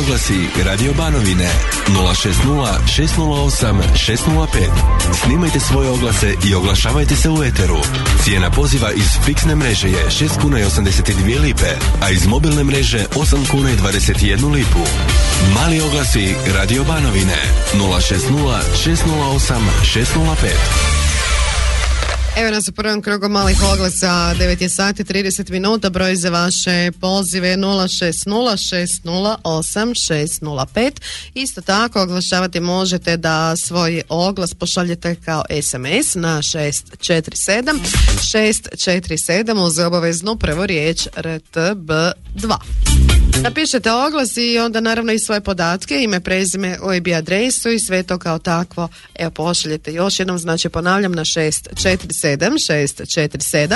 oglasi Radio Banovine 060 608 605. Snimajte svoje oglase i oglašavajte se u eteru. Cijena poziva iz fiksne mreže je 6 kuna i 82 lipe, a iz mobilne mreže 8 kuna i 21 lipu. Mali oglasi Radio Banovine 060 608 605. Evo nas u prvom krugu malih oglasa, 9 je sati 30 minuta, broj za vaše pozive 060 608 605. Isto tako oglašavati možete da svoj oglas pošaljete kao SMS na 647 647 uz obaveznu prvu riječ RTB2. Napišete oglas i onda naravno i svoje podatke, ime, prezime, OIB i adresu i sve to kao takvo. Evo pošaljete još jednom, znači ponavljam na 647 647.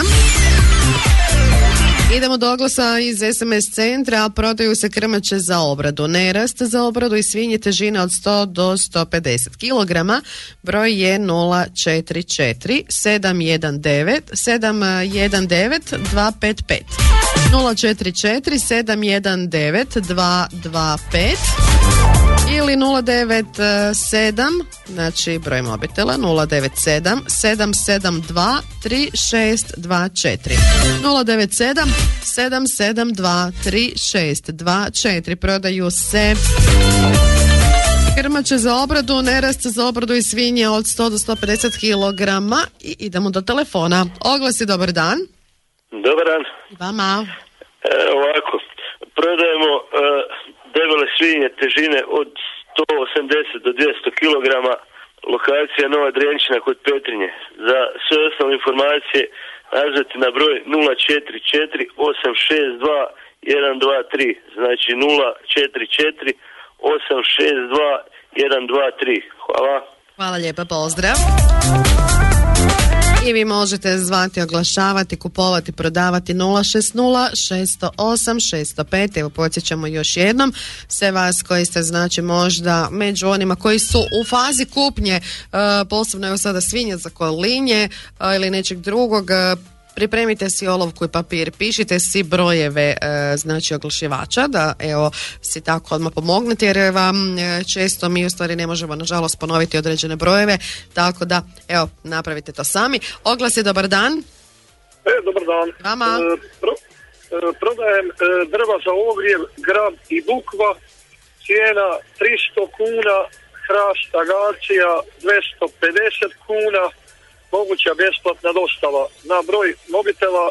Idemo do oglasa iz SMS centra. Prodaju se krmače za obradu, nerast za obradu i svinje težine od 100 do 150 kg. Broj je 044 719 719 255. 044 719 225 ili 097, znači broj mobitela 097 772 3624. 097 772 3624. Prodaju se krmače za obradu, nerast za obradu i svinje od 100 do 150 kg. I idemo do telefona. Oglasi, dobar dan. Dobar dan. Vama. Ovako, prodajemo debele svinje težine od 180 do 200 kg, lokacija Nova Drenčina kod Petrinje. Za sve ostale informacije nazvati na broj 044 862 123, znači 044 862 123. Hvala. Hvala lijepa, pozdrav. I vi možete zvati, oglašavati, kupovati, prodavati 060 608 605. Evo podsjećamo još jednom sve vas koji ste znači možda među onima koji su u fazi kupnje, posebno evo sada svinja za kolinje ili nečeg drugog. Pripremite si olovku i papir, pišite si brojeve znači oglašivača da evo si tako odmah pomognete jer vam često mi u stvari ne možemo nažalost ponoviti određene brojeve, tako da evo napravite to sami. Oglas je dobar dan. Dobar dan. Vama. Prodajem drva za ogrjev, grab i bukva, cijena 300 kuna, hrast agacija 250 kuna, moguća besplatna dostava na broj mobitela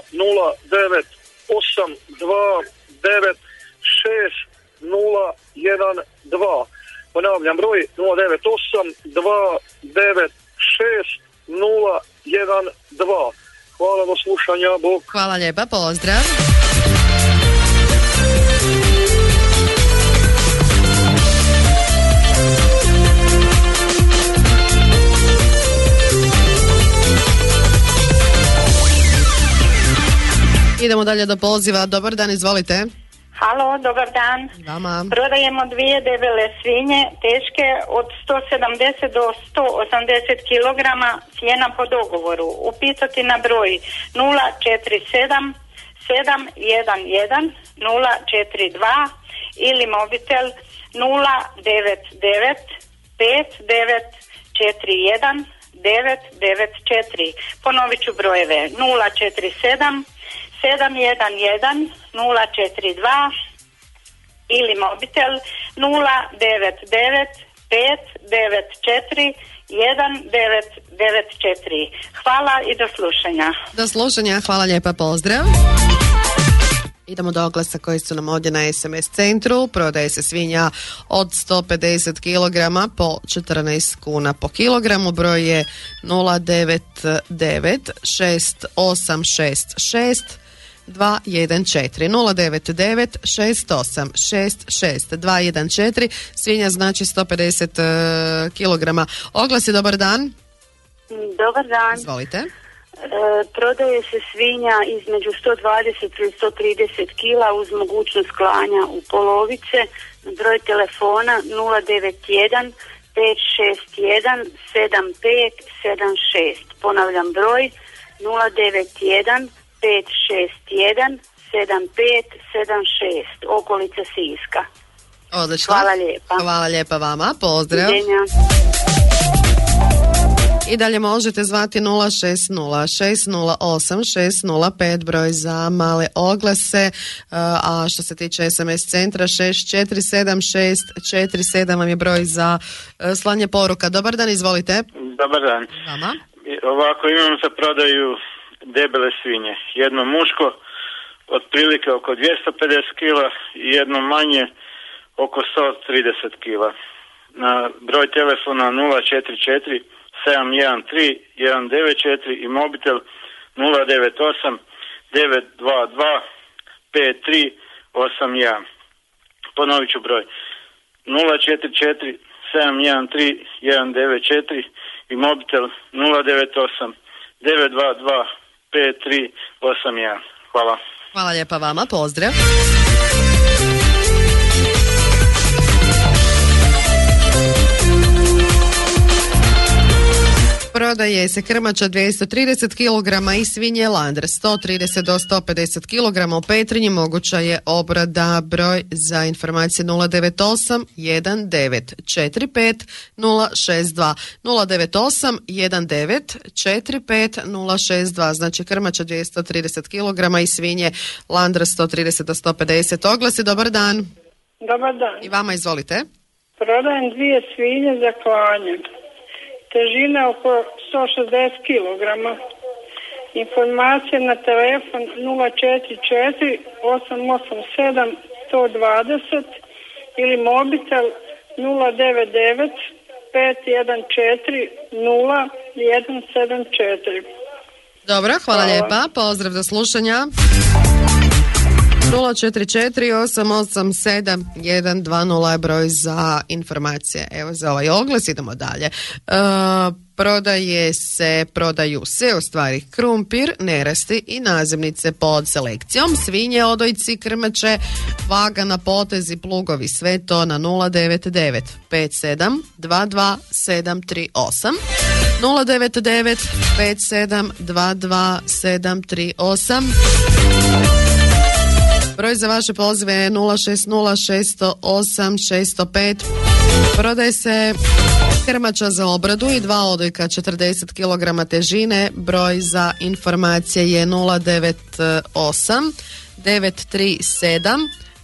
098296012. Ponavljam broj 098296012. Hvala, do slušanja, bok. Hvala lijepa, pozdrav. Idemo dalje do poziva. Dobar dan, izvolite. Halo, dobar dan. Vama. Prodajemo 2 debele svinje, teške od 170 do 180 kg, cijena po dogovoru. Upisati na broj 047 711 042 ili mobitel 099 5941 994. Ponovit ću brojeve 047 711 042 ili mobitel 099 594 1994. Hvala i do slušanja. Do slušanja, hvala lijepa, pozdrav. Idemo do oglasa koji su nam ovdje na SMS centru. Prodaje se svinja od 150 kg po 14 kuna po kilogramu. Broj je 099 6866 214 099 6866 214. Svinja znači 150 kg. Oglas je dobar dan. Dobar dan. Izvolite. Prodaje se svinja između 120 i 130 kila uz mogućnost klanja u polovice. Broj telefona 091 561 7576. Ponavljam broj 091 561 7576. Okolica Siska. Odlično. Hvala lijepa. Hvala lijepa vama, pozdrav. Viđenja. I dalje možete zvati 060-608-605 broj za male oglase, a što se tiče SMS centra 647-647 vam je broj za slanje poruka. Dobar dan, izvolite. Dobar dan. Vama. Ovako, imam za prodaju debele svinje. Jedno muško otprilike oko 250 kila i jedno manje oko 130 kila. Na broj telefona 044 713 194 i mobitel 098 922 5381. Ponovit ću broj 044 713 194 i mobitel 098 922 5381. Hvala. Hvala lijepa vama, pozdrav. Prodaje se krmača 230 kg i svinje Landre 130 do 150 kg. U Petrinji moguća je obrada. Broj za informacije 098 1945 062 098 1945 062. Znači krmača 230 kg i svinje Landre 130 do 150. Oglasi, dobar dan. Dobar dan. I vama, izvolite. Prodajem 2 svinje za klanje. Težina oko 160 kg. Informacije na telefon 044 887 120 ili mobitel 099 514 0174. Dobro, hvala lijepa. Pozdrav do slušanja. 044-887-120 je broj za informacije. Evo za ovaj oglas, idemo dalje. Prodaju se u stvari krumpir, nerasti i nazemnice pod selekcijom, svinje, odojci, krmače, vaga na potezi, plugovi, sve to na 099 57 22 738 099 57 22 738. Broj za vaše pozive je 060 608 605. Prodaje se krmača za obradu i 2 odojka 40 kg težine. Broj za informacije je 098 937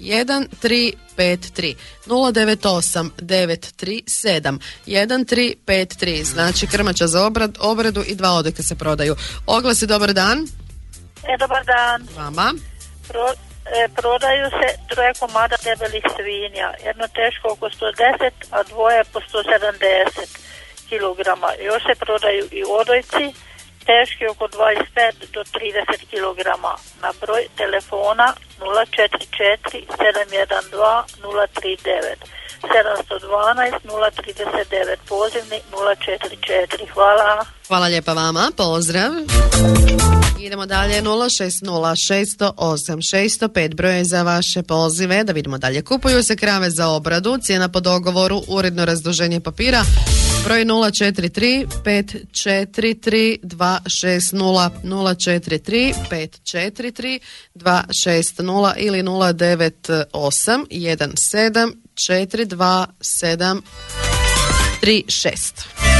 1353 098 937 1353. Znači krmača za obradu i 2 odojka se prodaju. Oglasi, dobar dan. Dobar dan. Vama. Prodaju se 3 komada debelih svinja, jedno teško oko 110, a dvoje po 170 kg. Još se prodaju i odojci, teški oko 25 do 30 kg. Na broj telefona 044 712 039 712 039, pozivni 044. Hvala. Hvala lijepa vama, pozdrav. Idemo dalje, 060 608 605 broj za vaše pozive. Da vidimo dalje. Kupuju se krave za obradu, cijena po dogovoru, uredno razduženje papira. Broj 043 543 260 043 543 260 ili 098 17 427 36.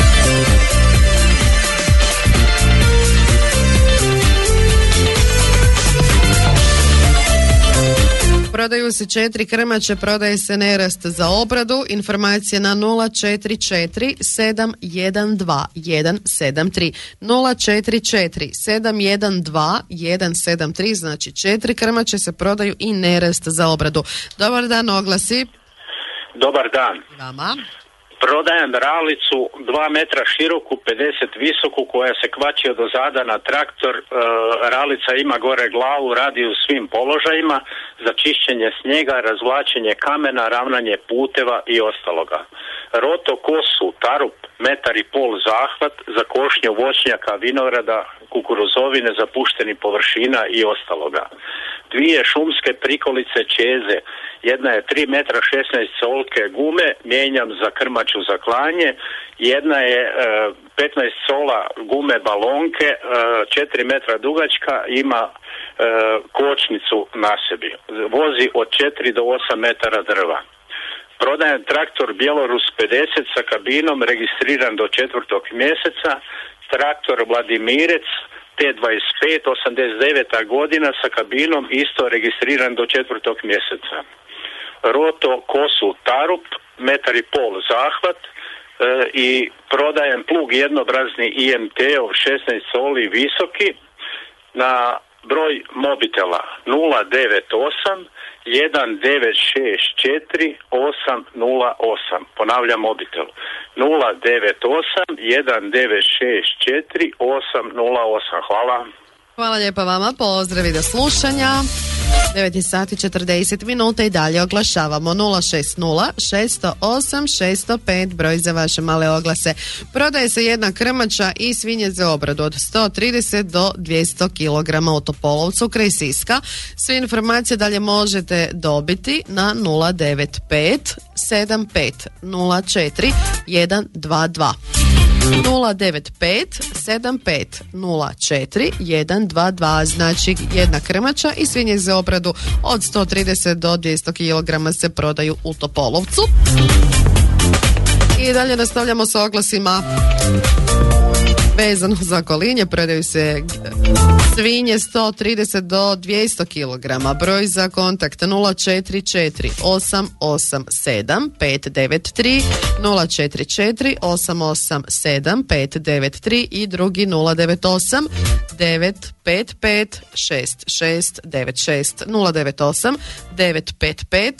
Prodaju se 4 krmače, prodaje se nerast za obradu. Informacije na 044 712 173 044 712 173. Znači 4 krmače se prodaju i nerast za obradu. Dobar dan, oglasi. Dobar dan. Vama. Prodajem ralicu 2 metra široku, 50 visoku, koja se kvači od ozada na traktor. Ralica ima gore glavu, radi u svim položajima za čišćenje snijega, razvlačenje kamena, ravnanje puteva i ostaloga. Roto, kosu, tarup, 1,5 metra zahvat za košnju voćnjaka, vinograda, kukuruzovine, zapuštenih površina i ostaloga. 2 šumske prikolice čeze, jedna je 3 metra 16 solke gume, mijenjam za krmaču za klanje, jedna je 15 sola gume balonke, 4 metra dugačka, ima kočnicu na sebi, vozi od 4 do 8 metara drva. Prodajem traktor Bjelorus 50 sa kabinom registriran do 4. mjeseca, traktor Vladimirec T25 89. godina sa kabinom isto registriran do 4. mjeseca. Roto kosu Tarup, 1,5 m zahvat i prodajem plug jednobrazni IMT-ov 16 soli visoki na broj mobitela 098 1964 808. Ponavljam mobitel 098 1964 808. Hvala. Hvala lijepa vama, pozdravi do slušanja. 9 sati 40 minuta i dalje oglašavamo 060 608 605 broj za vaše male oglase. Prodaje se jedna krmača i svinje za obradu od 130 do 200 kg u Topolovcu kraj Siska. Sve informacije dalje možete dobiti na 095 75 04 122. 095 75 04 122, znači jedna krmača i svinje za obradu od 130 do 200 kg se prodaju u Topolovcu. I dalje nastavljamo sa oglasima vezano za kolinje. Prodaju se svinje 130 do 200 kg. Broj za kontakt 044 887 593 044 887 593 i drugi 098 955 6696 098 955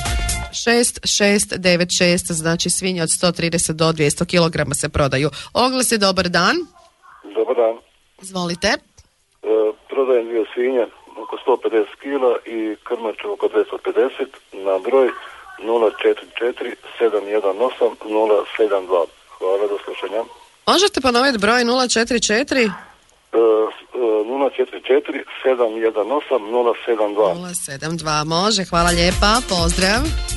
6696, znači svinje od 130 do 200 kg se prodaju. Oglasi, dobar dan. Dobar dan. Izvolite. Prodajem 2 svinje oko 150 kg i krmaču oko 250 na broj 044 718 072. Hvala, do slušanja. Možete ponoviti broj 044? 044 718 072. 072, može, hvala lijepa, pozdrav.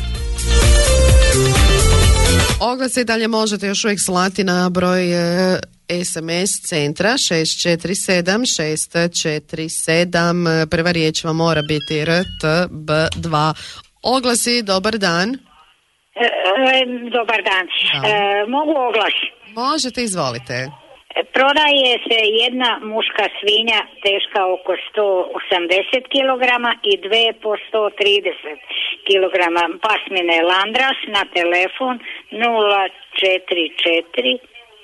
Oglase i dalje možete još uvijek slati na broj SMS centra 647 647. Prva riječ vam mora biti RTB2. Oglasi, dobar dan. Dobar dan. Mogu oglas? Možete, izvolite. Prodaje se jedna muška svinja teška oko 180 kg i dve po 130 kg pasmine Landras na telefon 044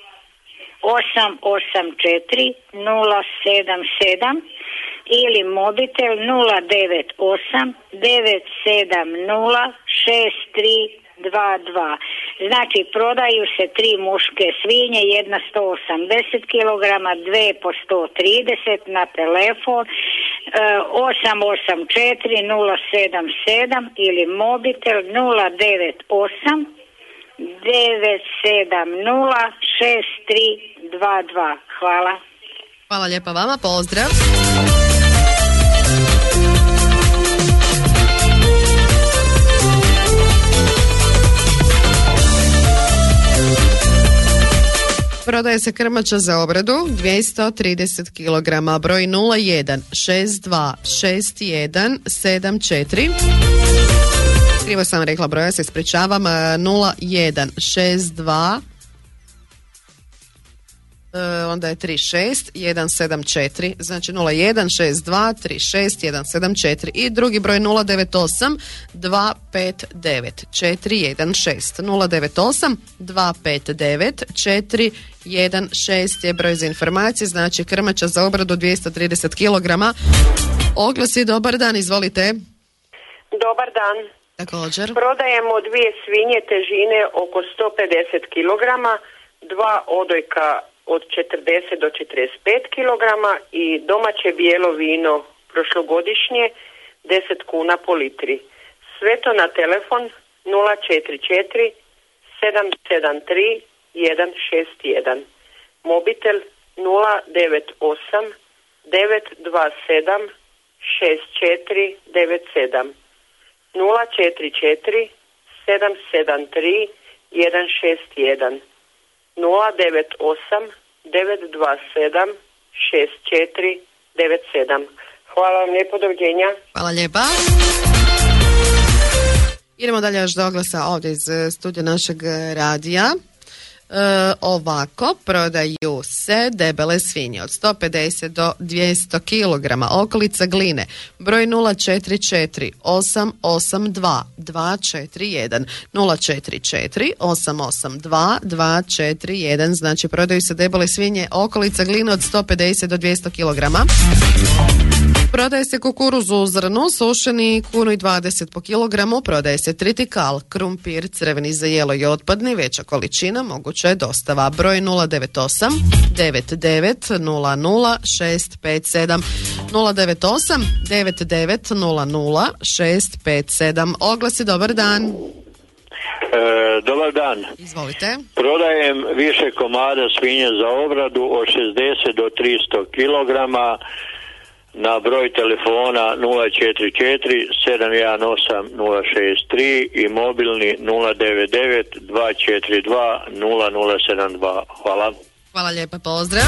884 077 ili mobitel 098 970 6322. Znači prodaju se 3 muške svinje, jedna 180 kg, dve po 130 na telefon 884 077 ili mobitel 098 970 6322. Hvala. Hvala lijepa vama, pozdrav. Prodaje se krmača za obradu 230 kg, broj 01 62 61 74. Krivo sam rekla broja, se ispričavam. 01 62 onda je 36 174, znači 01 62 36 174 i drugi broj 098 259 416 098 259 416 je broj za informacije, znači krmača za obradu 230 kg. Oglasi, dobar dan, izvolite. Dobar dan. Također. Prodajemo 2 svinje težine oko 150 kg, 2 odojka od 40 do 45 kg i domaće bijelo vino prošlogodišnje 10 kuna po litri. Sve to na telefon 044 773 161. Mobitel 098 927 6497. 044 773 161. 098 927 6497. Hvala vam lijepo, doviđenja. Hvala lijepa. Idemo dalje još do oglasa ovdje iz studija našeg radija. Ovako, prodaju se debele svinje od 150 do 200 kg, okolica Gline, broj 044 882 241 044 882 241, znači prodaju se debele svinje, okolica Gline od 150 do 200 kg. Prodaje se kukuruz u zrnu, sušeni 1,20 po kilogramu, prodaje se tritikal, krumpir, crveni za jelo i otpadni, veća količina, moguća je dostava. Broj 098 99 00 657 098 99 00 657. Oglasi, dobar dan. Dobar dan. Izvolite. Prodajem više komada svinje za obradu od 60 do 300 kilograma na broj telefona 044 718 063 i mobilni 099 242 0072. Hvala. Hvala lijepa, pozdrav.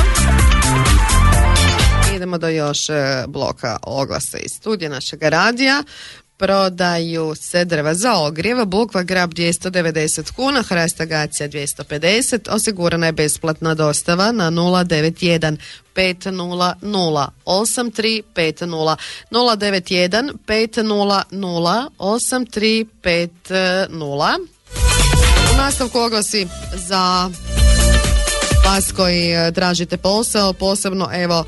Idemo do još bloka oglasa iz studija našeg radija. Prodaju se drva za ogrjev, bukva grab 290 kuna, hrast agacija 250, osigurana je besplatna dostava na 091 500 8350 091 500 8350. U nastavku oglasi za vas koji tražite posao, posebno evo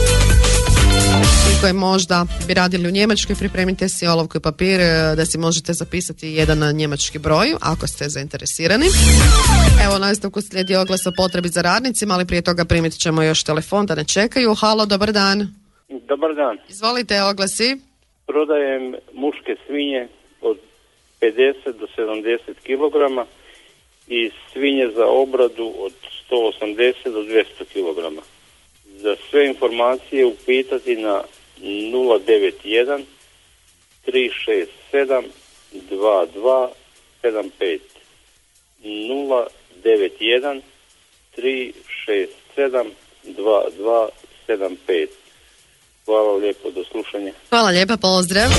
koji možda bi radili u Njemačkoj, pripremite si olovku i papir da si možete zapisati jedan njemački broj ako ste zainteresirani. Evo, na nastavku slijedi oglas o potrebi za radnicima, ali prije toga primit ćemo još telefon da ne čekaju. Halo, dobar dan. Dobar dan. Izvolite, oglasi. Prodajem muške svinje od 50 do 70 kg i svinje za obradu od 180 do 200 kg. Za sve informacije upitati na 091 367 2275 091 367 2275. Hvala lijepo, do slušanja. Hvala lijepa, pozdrav.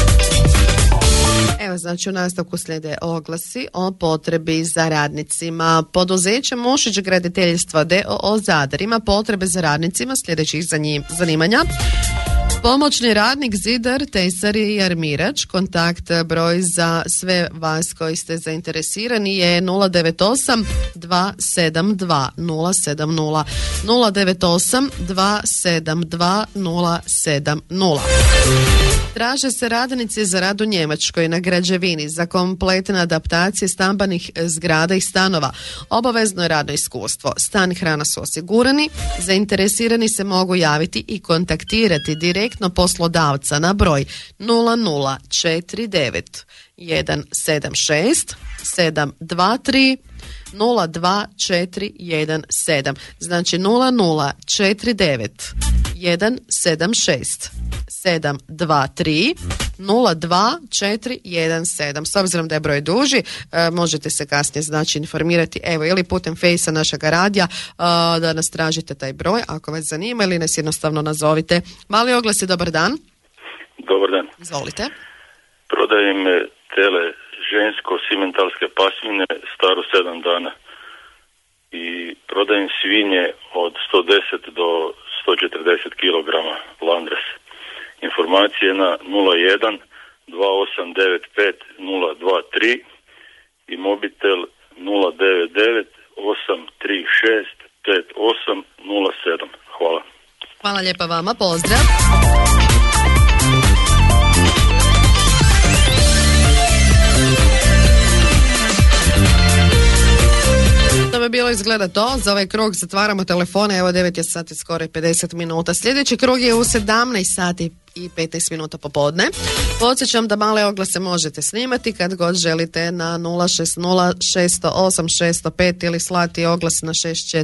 Evo, znači u nastavku slijede oglasi o potrebi za radnicima. Poduzeće Mušić graditeljstva d.o.o. Zadar ima potrebe za radnicima sljedećih zanimanja. Pomoćni radnik, zidar, tesar i armirač. Kontakt broj za sve vas koji ste zainteresirani je 098 272 070 098 272 070. Traže se radnici za rad u Njemačkoj na građevini za kompletne adaptacije stambenih zgrada i stanova. Obavezno je radno iskustvo. Stan i hrana su osigurani. Zainteresirani se mogu javiti i kontaktirati direktno poslodavca na broj 0049 176 723 02417. Znači 0049 176 723 02417. S obzirom da je broj duži, možete se kasnije znači informirati, evo, ili putem fejsa našeg radija da nas tražite taj broj ako vas zanima, ili nas jednostavno nazovite. Mali oglas je, dobar dan. Dobar dan. Izvolite. Prodajem tele žensko simentalske pasmine staro 7 dana i prodajem svinje od 110 do 140 kg Landres. Informacije na 01 2895 023 i mobitel 099 836 5807. Hvala. Hvala lijepa vama, pozdrav. To bi bilo izgleda to. Za ovaj krug zatvaramo telefone. Evo 9 je sati, skoro 50 minuta. Sljedeći krug je u 17 sati i 15 minuta popodne. Podsjećam da male oglase možete snimati kad god želite na 060 608 605 ili slati oglas na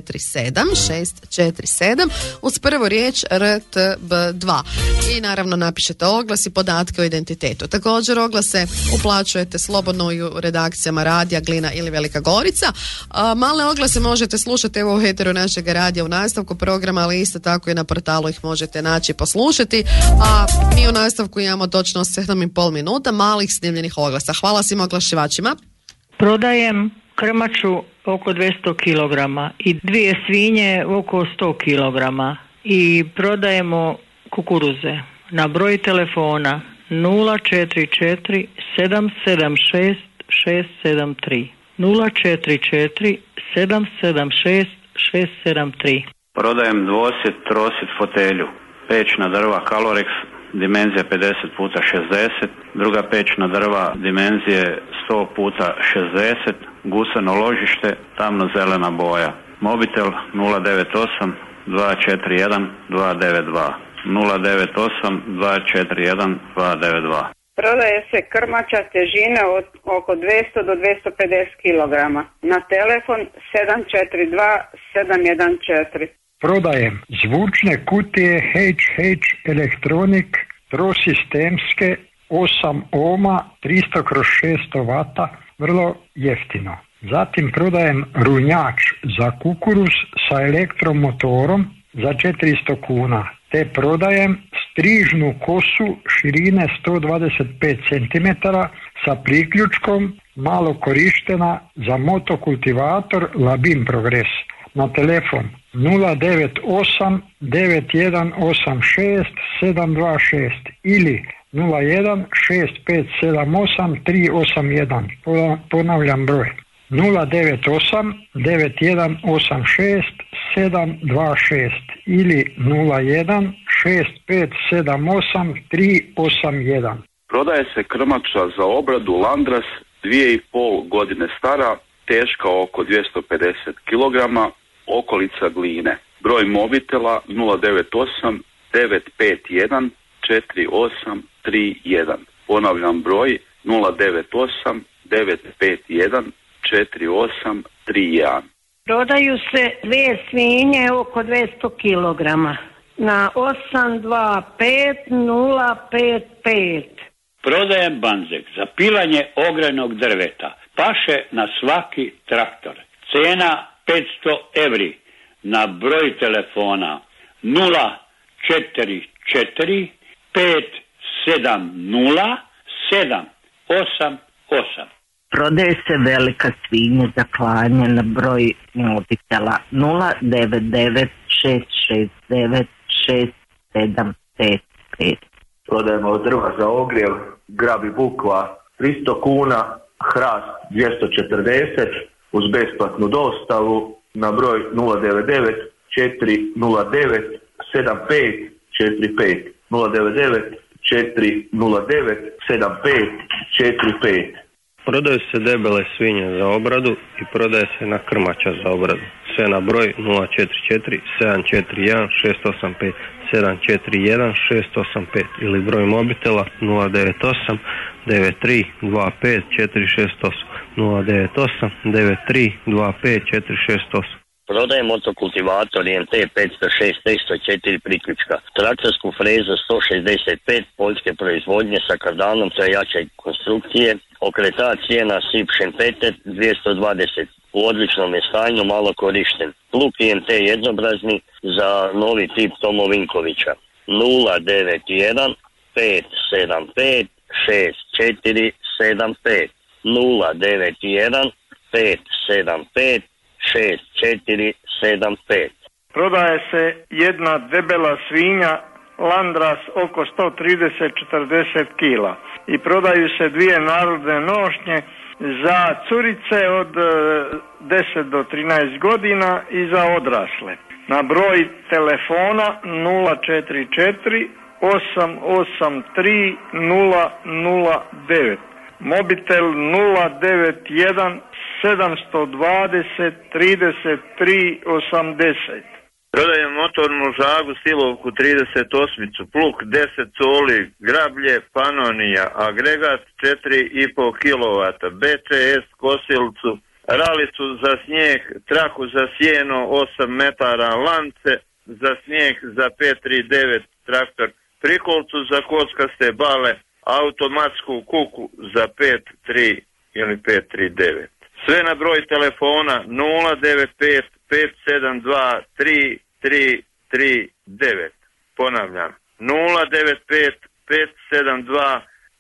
647 uz prvu riječ RTB2 i naravno napišete oglas i podatke o identitetu. Također oglase uplaćujete slobodno i u redakcijama radija Glina ili Velika Gorica. Male oglase možete slušati evo u heteru našeg radija u nastavku programa, ali isto tako i na portalu ih možete naći i poslušati. A a mi u nastavku imamo točno 7,5 minuta malih snimljenih oglasa. Hvala svim oglašivačima. Prodajem krmaču oko 200 kg i 2 svinje oko 100 kg i prodajemo kukuruze na broj telefona 044 776 673 044 776 673. Prodajem dvosjet, trosjet fotelju, pećna drva Calorex, dimenzija 50x60, druga pećna drva dimenzije 100x60, guseno ložište, tamno-zelena boja. Mobitel 098 241 292 098 241 292. Prodaje se krmača težine od oko 200 do 250 kg. Na telefon 742 714. Prodajem zvučne kutije HH Electronic trosistemske 8 ohma 300x600 vata, vrlo jeftino. Zatim prodajem runjač za kukuruz sa elektromotorom za 400 kuna. Te prodajem strižnu kosu širine 125 cm sa priključkom, malo korištena za motokultivator Labim Progress. Na telefon 098 9186 726 ili 01 6578 381. Ponavljam broj 098 9186 726 ili 01 6578 381. Prodaje se krmača za obradu Landras 2,5 godine stara, teška oko 250 kg, okolica Gline. Broj mobitela 098 951 4831. Ponavljam broj 098 951 4831. Prodaju se 2 svinje oko 200 kg na 825 055. Prodajem banzek za pilanje ogrjevnog drveta. Paše na svaki traktor. Cena 500 evri. Na broj telefona 044 570 788. Prodaje se velika svinja za klanje na broj mobitela 099 669 6755. Prodajemo drva za ogrjev, grab i bukva 300 kuna, hrast 240 uz besplatnu dostavu na broj 099 409 7545 099 409 7545. Prodaju se debele svinje za obradu i prodaje se na krmača za obradu. Sve na broj 044 741 685 741 685 ili broj mobitela 098 93 25 468 098 93 25 468. Prodaje motokultivator IMT 506 304 priključka, traktorsku frezu 165 poljske proizvodnje sa kardanom te jače konstrukcije, okretač cijena SIP Šempeter 220, u odličnom je stanju, malo korišten. Plug IMT jednobrazni za novi tip Tomo Vinkovića 091 575 6475 091 575 6475. Prodaje se jedna debela svinja Landras oko 130-40 kila i prodaju se 2 narodne nošnje za curice od 10 do 13 godina i za odrasle. Na broj telefona 044 883 009, mobitel 091 720 33 80. Prodajem motornu žagu Stilovku 38, plug 10 coli, grablje Panonija, agregat 4,5 kW, BCS kosilcu, ralicu za snijeg, traku za sjeno 8 metara, lance za snijeg za 539 traktor, prikolcu za kockaste bale, automatsku kuku za 5.3 ili 5.39. Sve na broj telefona 095 572 3339. Ponavljam, 095 572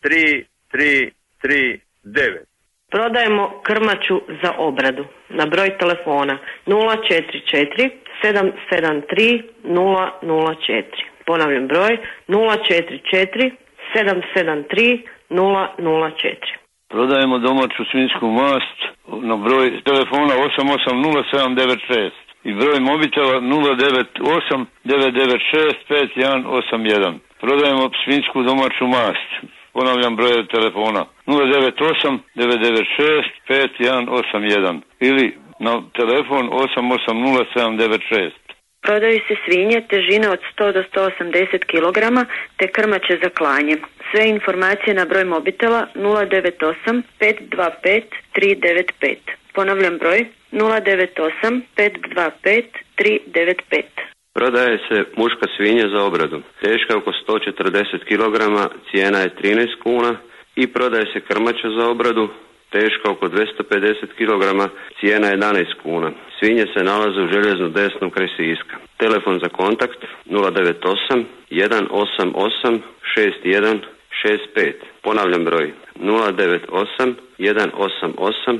3339. Prodajemo krmaču za obradu na broj telefona 044 773 004. Ponavljam broj 044 773 004. Prodajemo domaću svinjsku mast na broj telefona 880796 i broj mobitela 098 996 5181. Prodajemo svinjsku domaću mast. Ponavljam broj telefona 098 996 5181 ili na telefon 880796. Prodaju se svinje težine od 100 do 180 kg te krmače za klanje. Sve informacije na broj mobitela 098 525 395. Ponavljam broj 098 525 395. Prodaje se muška svinja za obradu. Teška je oko 140 kg, cijena je 13 kuna i prodaje se krmača za obradu. Teška oko 250 kg, cijena je 11 kuna. Svinje se nalaze u Željeznu desnom kraj Siska. Telefon za kontakt 098 188 6165. Ponavljam broj 098 188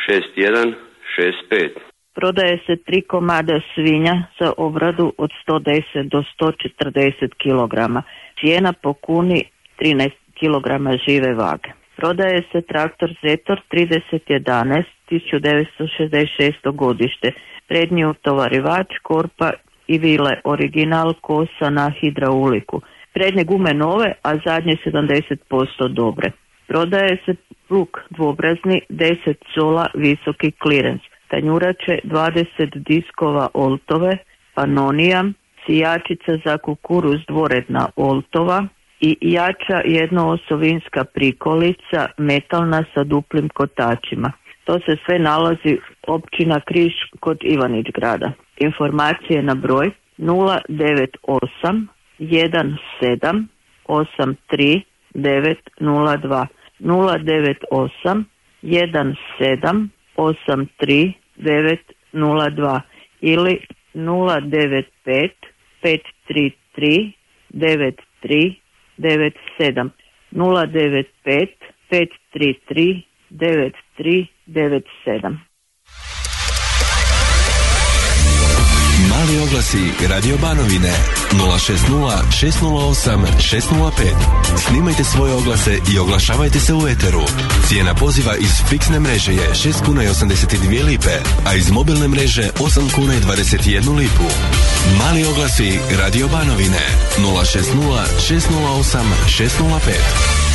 6165. Prodaje se 3 komada svinja za obradu od 110 do 140 kg. Cijena po kuni 13 kg žive vage. Prodaje se traktor Zetor 3011 1966. godište. Prednji utovarivač, korpa i vile original kosa na hidrauliku. Prednje gume nove, a zadnje 70% dobre. Prodaje se plug dvobrazni 10 cola visoki klirens. Tanjurače 20 diskova oltove, panonija, sijačica za kukuruz dvoredna oltova i jača jednoosovinska prikolica metalna sa duplim kotačima. To se sve nalazi općina Križ kod Ivanić-grada. Informacije na broj 098 17 83 902 098 17 83 902 ili 095 533 93 97 095 533 93 97. Mali oglasi Radio Banovine 060 608 605. Snimajte svoje oglase i oglašavajte se u eteru. Cijena poziva iz fiksne mreže je 6 kuna i 82 lipe, a iz mobilne mreže 8 kuna i 21 lipu. Mali oglasi Radio Banovine 060 608 605.